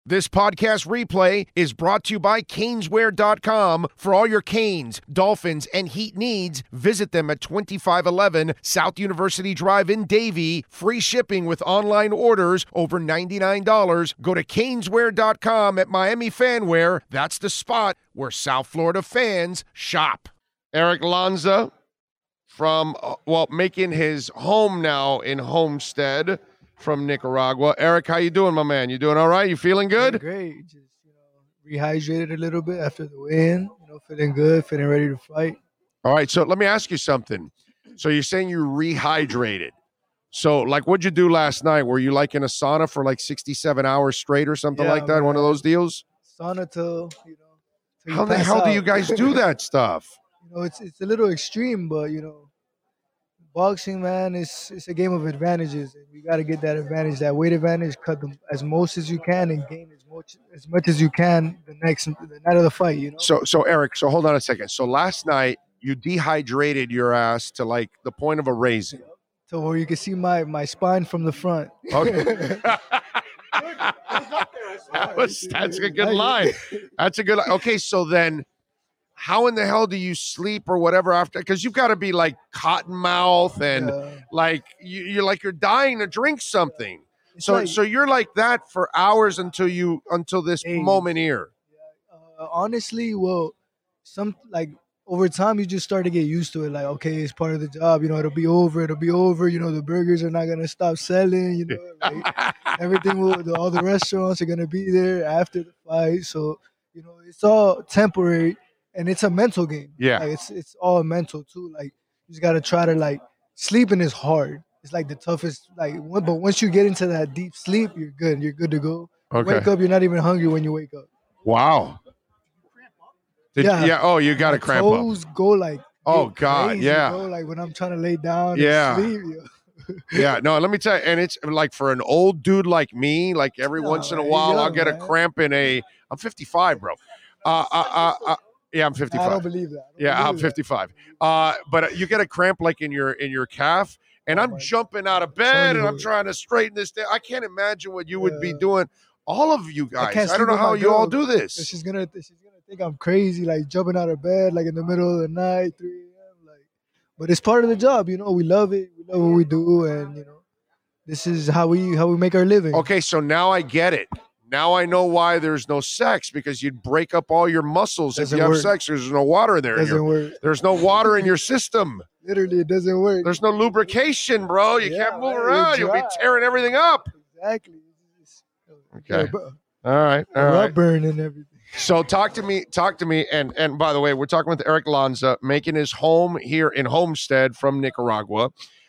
This podcast replay is brought to you by Caneswear.com. For all your Canes, Dolphins, and Heat needs, visit them at 2511 South University Drive in Davie. Free shipping with online orders over $99. Go to Caneswear.com at Miami Fanwear. That's the spot where South Florida fans shop. Eric Lanza from, making his home now in Homestead from Nicaragua. Eric, how you doing, my man? You doing all right? You feeling good? Great. Just, rehydrated a little bit after the win. Feeling good, feeling ready to fight. All right, so let me ask you something. So you're saying you rehydrated. So, what'd you do last night? Were you in a sauna for 67 hours straight or something like that? Man. One of those deals? Sauna till How the hell do you guys do that stuff? It's a little extreme, but boxing, man, it's a game of advantages. And you got to get that advantage, that weight advantage, cut them as most as you can, and gain as much as you can the night of the fight. So Eric, hold on a second. So last night you dehydrated your ass to the point of a raisin. So where you can see my spine from the front. Okay. That's a good line. That's a good line. Okay, so then how in the hell do you sleep or whatever after? Because you've got to be cotton mouth and you're dying to drink something. So you're like that for hours until this moment here. Honestly, over time you just start to get used to it. Okay, it's part of the job. It'll be over. The burgers are not gonna stop selling. Everything all the restaurants are gonna be there after the fight. So it's all temporary. And it's a mental game. Yeah. It's all mental too. You just gotta try to sleeping is hard. It's the toughest. But once you get into that deep sleep, you're good. You're good to go. Okay. Wake up, you're not even hungry when you wake up. Wow. Oh, you got to cramp up. Toes go oh God, crazy, yeah. Bro. When I'm trying to lay down. Yeah. And sleep, Yeah. No, let me tell you, and it's for an old dude like me. Every once in a while, I'll get a cramp in I'm 55, bro. Yeah, I'm 55. I don't believe that. I'm 55. But you get a cramp in your calf, and I'm jumping out of bed and I'm trying to straighten this down. I can't imagine what you would be doing. All of you guys. I don't know how you all do this. She's gonna think I'm crazy, jumping out of bed in the middle of the night, 3 a.m. But it's part of the job. We love it. We love what we do, and this is how we make our living. Okay, so now I get it. Now I know why there's no sex, because you'd break up all your muscles if you have sex. There's no water in there. Doesn't work. There's no water in your system. Literally, it doesn't work. There's no lubrication, bro. You can't move around. You'll be tearing everything up. Exactly. Okay. All right. Rub burn and everything. So talk to me. And by the way, we're talking with Eric Lanza, making his home here in Homestead from Nicaragua.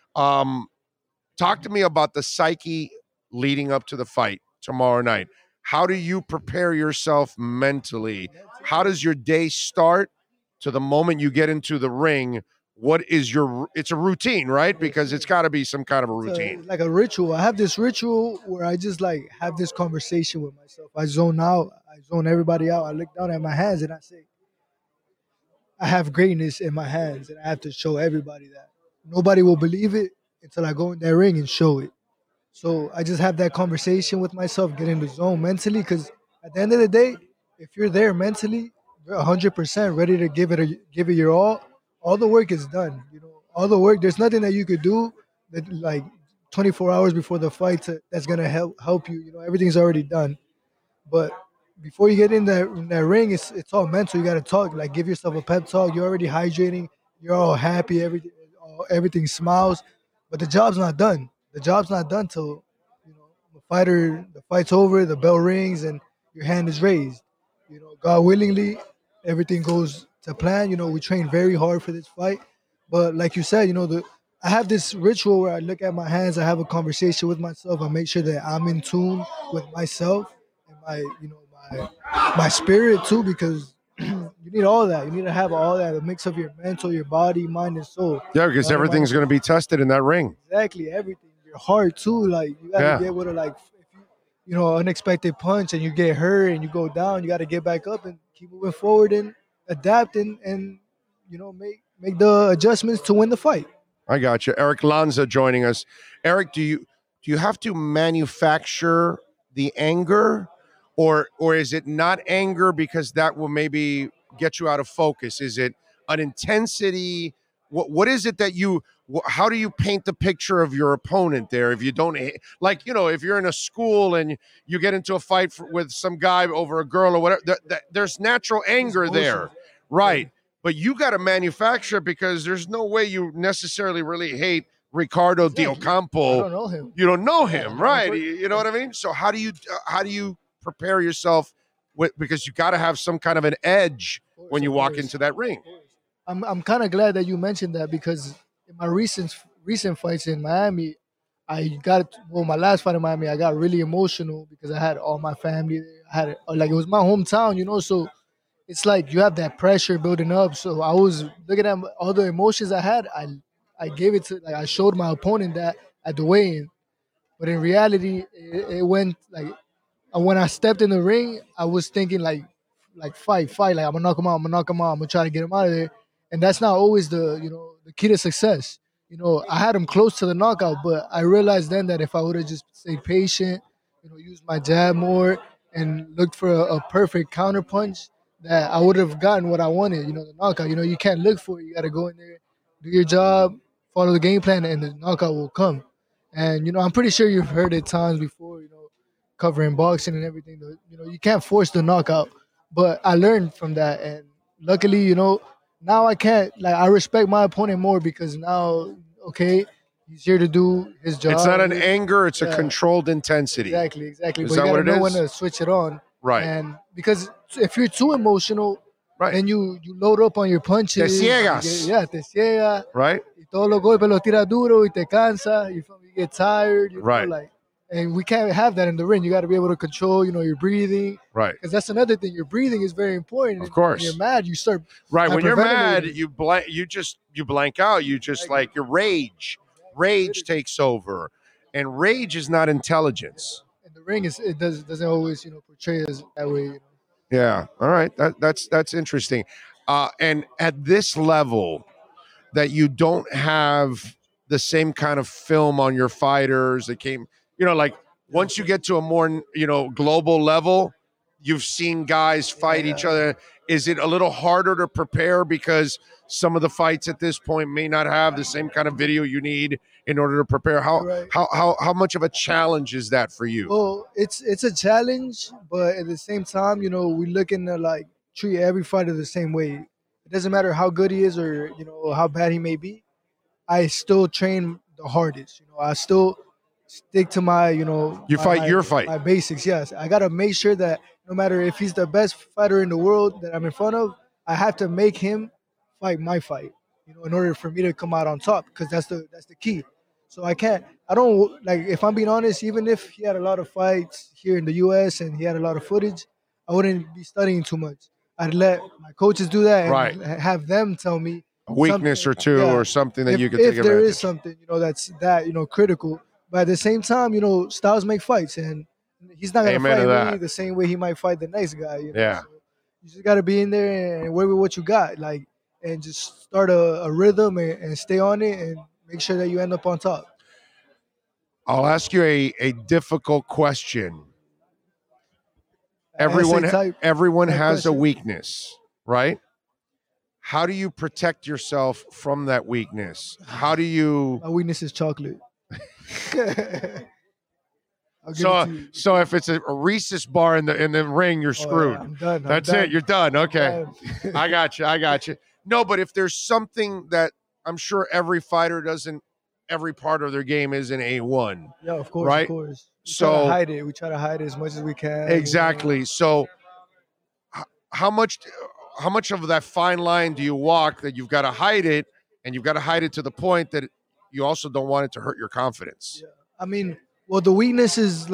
Talk to me about the psyche leading up to the fight tomorrow night. How do you prepare yourself mentally? How does your day start to the moment you get into the ring? What is it's a routine, right? Because it's got to be some kind of a routine. Like a ritual. I have this ritual where I just have this conversation with myself. I zone out. I zone everybody out. I look down at my hands and I say, I have greatness in my hands and I have to show everybody that. Nobody will believe it until I go in that ring and show it. So I just have that conversation with myself, get in the zone mentally, because at the end of the day, if you're there mentally, you're 100% ready to give it your all the work is done. All the work, there's nothing that you could do that 24 hours before the fight that's going to help you. Everything's already done. But before you get in that ring, it's all mental. You got to talk, give yourself a pep talk. You're already hydrating. You're all happy. Everything smiles. But the job's not done. The job's not done till the fight's over, the bell rings, and your hand is raised. God willingly, everything goes to plan. We train very hard for this fight. But like you said, I have this ritual where I look at my hands, I have a conversation with myself, I make sure that I'm in tune with myself and my spirit too, because you need all that. You need to have all that, a mix of your mental, your body, mind, and soul. Yeah, because everything's going to be tested in that ring. Exactly, everything. Your heart too, you gotta get with it. If you unexpected punch and you get hurt and you go down, you gotta get back up and keep moving forward and adapt and make the adjustments to win the fight. I got you. Eric Lanza joining us. Eric, do you have to manufacture the anger, or is it not anger because that will maybe get you out of focus? Is it an intensity? What is it that you? How do you paint the picture of your opponent there? If you don't like, if you're in a school and you get into a fight with some guy over a girl or whatever, there's natural anger there, right? But you got to manufacture it because there's no way you necessarily really hate Ricardo Del Campo. I don't know him. You don't know him, right? You know what I mean? So how do you prepare yourself because you got to have some kind of an edge when you walk into that ring? I'm kind of glad that you mentioned that because in my recent fights in Miami, my last fight in Miami, I got really emotional because I had all my family there. I had it was my hometown, so it's like you have that pressure building up. So I was looking at all the emotions I had. I gave it to I showed my opponent that at the weigh-in, but in reality, it went like when I stepped in the ring, I was thinking fight, like I'm gonna knock him out, I'm gonna try to get him out of there, and that's not always the key to success. I had him close to the knockout, but I realized then that if I would have just stayed patient, used my jab more and looked for a perfect counter punch, that I would have gotten what I wanted. The knockout. You can't look for it. You got to go in there, do your job, follow the game plan, and the knockout will come. And I'm pretty sure you've heard it times before. Covering boxing and everything. You can't force the knockout. But I learned from that, and luckily, now I can't. I respect my opponent more because now, okay, he's here to do his job. It's not an anger; it's a controlled intensity. Exactly. Is but that you gotta what it know is? when to switch it on. Right. And because if you're too emotional, right, then you load up on your punches. Te ciegas. Te ciega. Right. Y todos los golpes los tira duro y te cansa. You get tired. Right. And we can't have that in the ring. You got to be able to control, your breathing. Right. Because that's another thing. Your breathing is very important. Of course. When you're mad, you start. Right. When you're mad, you blank out. You just your rage. Rage takes over, and rage is not intelligence. In the ring, it doesn't always portray us that way. Yeah. All right. That's interesting. And at this level, that you don't have the same kind of film on your fighters that came. Once you get to a more, global level, you've seen guys fight each other. Is it a little harder to prepare because some of the fights at this point may not have the same kind of video you need in order to prepare? How much of a challenge is that for you? Well, it's a challenge, but at the same time, we're looking to treat every fighter the same way. It doesn't matter how good he is or how bad he may be. I still train the hardest. I still stick to my, your fight. My basics, yes. I got to make sure that no matter if he's the best fighter in the world that I'm in front of, I have to make him fight my fight, in order for me to come out on top, because that's the key. So I don't, if I'm being honest, even if he had a lot of fights here in the U.S. and he had a lot of footage, I wouldn't be studying too much. I'd let my coaches do that and have them tell me a weakness or two or something that you could take advantage. If there is something, that's critical. But at the same time, styles make fights, and he's not going to fight me the same way he might fight the next guy. Yeah. So you just got to be in there and work with what you got, and just start a rhythm and stay on it and make sure that you end up on top. I'll ask you a difficult question. Everyone has a weakness, right? How do you protect yourself from that weakness? How do you? My weakness is chocolate. So if it's a Reese's bar in the ring, you're screwed. I'm done. That's it. You're done. Okay. I got you. No, but if there's something that I'm sure every fighter doesn't, every part of their game isn't A1. Yeah, of course. Right? Of course. We try to hide it as much as we can. Exactly. So how much of that fine line do you walk that you've got to hide it, and you've got to hide it to the point that you also don't want it to hurt your confidence? Yeah. I mean, well, the weakness is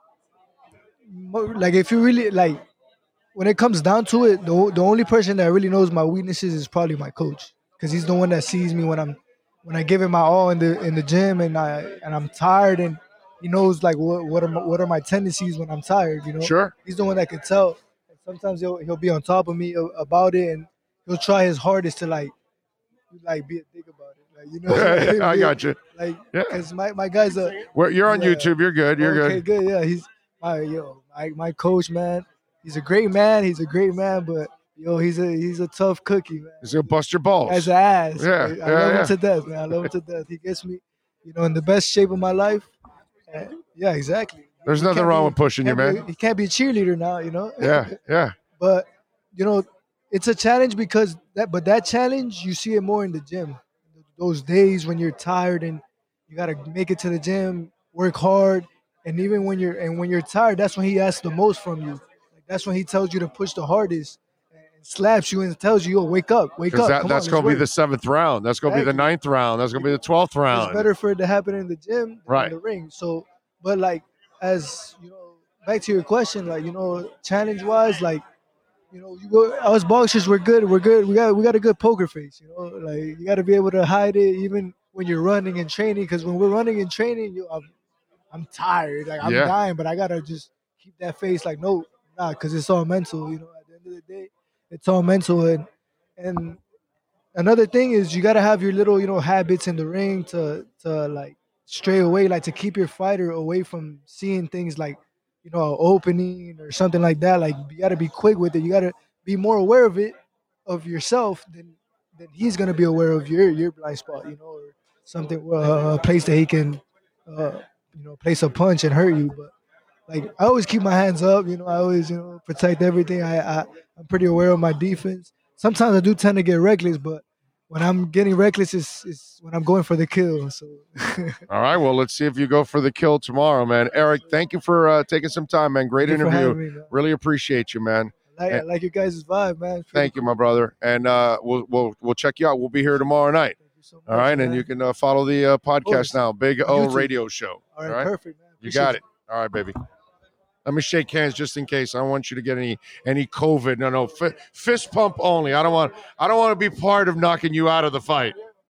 if you really when it comes down to it, the only person that really knows my weaknesses is probably my coach, because he's the one that sees me when I give him my all in the gym and I'm tired, and he knows what are my tendencies when I'm tired. Sure. He's the one that can tell. And sometimes he'll be on top of me about it, and he'll try his hardest to be a dick about it. I got you. Because my guys are. You're on YouTube. You're good. You're good. Yeah, I my coach, man, he's a great man. He's a great man, but yo, he's a tough cookie, man. He's gonna bust your balls. As an ass. Yeah, I yeah, love yeah. him to death, man. I love him to death. He gets me, in the best shape of my life. Yeah, exactly. There's He nothing can't wrong be- with pushing you, can't be- man. He can't be a cheerleader now, Yeah, yeah. But it's a challenge because that challenge you see it more in the gym. Those days when you're tired and you gotta make it to the gym, work hard, and even when you're tired, that's when he asks the most from you. Like, that's when he tells you to push the hardest and slaps you and tells you, "Yo, wake up, Because come that's on, going to be let's the work." 7th round. That's going to be the Exactly. 9th round. That's going to be the 12th It's round. better for it to happen in the gym than Right. in the ring. So, but like as back to your question, like challenge wise, like us boxers, we're good. We're good. We got a good poker face. Like you got to be able to hide it even when you're running and training. Because when we're running and training, I'm tired. Like I'm Yeah. dying, but I gotta just keep that face. Like no, nah, because it's all mental. At the end of the day, it's all mental. And another thing is you gotta have your little habits in the ring to like stray away, like to keep your fighter away from seeing things like an opening or something like that. Like you gotta be quick with it. You gotta be more aware of it, of yourself, than he's gonna be aware of your blind spot. Or something, a place that he can place a punch and hurt you. But like I always keep my hands up. I always protect everything. I'm pretty aware of my defense. Sometimes I do tend to get reckless, but when I'm getting reckless is when I'm going for the kill. So All right. Well, let's see if you go for the kill tomorrow, man. Eric, thank you for taking some time, man. Great Thank you for interview. having me, man. Really appreciate you, man. I like your guys' vibe, man. It's pretty Thank you, cool. my brother. And we'll check you out. We'll be here tomorrow night. Thank you so much, All right. man. And you can follow the podcast course. now. Big On O YouTube. Radio Show. All right, perfect, man. You Appreciate got it. All right, baby. Let me shake hands just in case. I don't want you to get any COVID. No, fist pump only. I don't want to be part of knocking you out of the fight.